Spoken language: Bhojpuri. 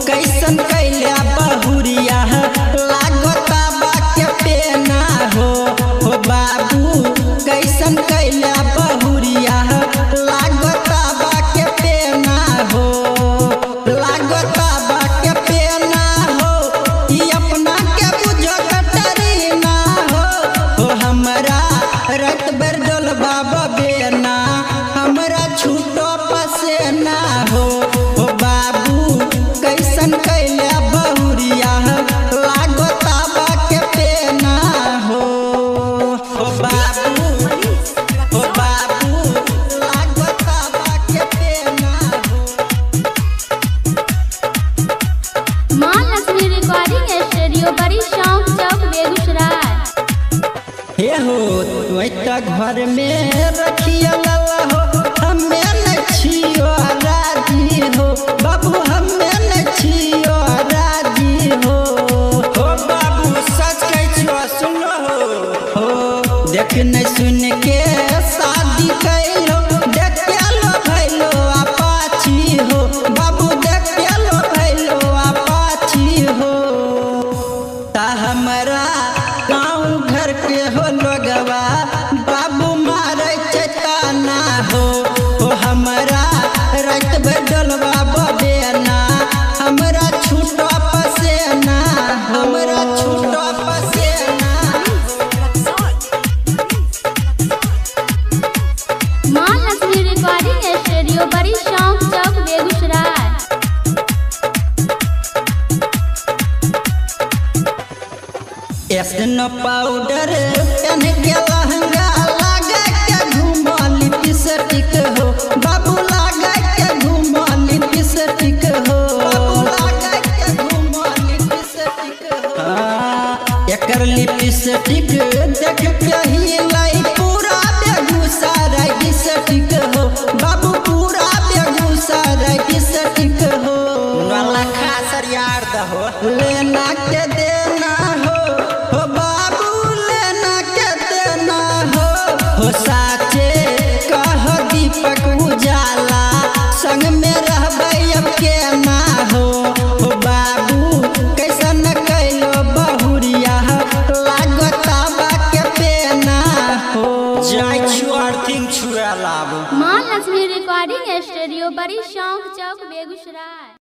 कैसन कैला बहुरिया लागता बाके पेना हो बाबू कैसन कैला बहुरिया लागता बाके पेना हो लागता बाके पेना हो ई अपना के बुझो कटरीना हो हमरा रात भर डोल बाबा बेना हमरा छूटो पसेना हो बाबू कैसन कैला बहुरिया लागता बाके पेना हो बाबू लागता बाके पेना हो। मां लक्ष्मी रिकॉर्डिंग स्टूडियो बड़ी शौक चौक बेगूसराय। हे हो तो घर में रखिया हो हमें न छियो राजी हो बाबू हमें न छियो राजी हो बाबू सच कह छियो सुनो हो देख न सुन के शादी कैलो देख लो भैलो अपाची हो बाबू देख लो भैलो अपाची हो ता हमरा गाँव घर के हो लोगवा बाबू मारे चेताना हो हमरा रात भर डोलवा बदेना हमरा छूटो पसेना हमरा छूटो पसेना। मां लक्ष्मी रिकॉर्डिंग स्टूडियो बड़ी शौक चौक बेगूसराय। एसनो पाउडर पहन के लहंगा लगा के घूमो लिपस्टिक हो बाबू लगा के घूमो लिपस्टिक हो लगा के घूमो लिपस्टिक हो एकर लिपस्टिक देख के ही लाई पूरा बेगूसराय डिस्ट्रिक्ट हो बाबू पूरा बेगूसराय डिस्ट्रिक्ट हो वाला खासर यार दहो लेना के देना हो बाबू लेना के देना हो साचे कह दीपक उजाला संग में रहबै अब के ना हो बाबू कैसन कैलो बहुरिया लागता बाके पेना हो जाय छु अर्थिंग छुआ लाभ। मां लक्ष्मी रिकॉर्डिंग स्टूडियो बड़ी शौक चौक बेगूसराय।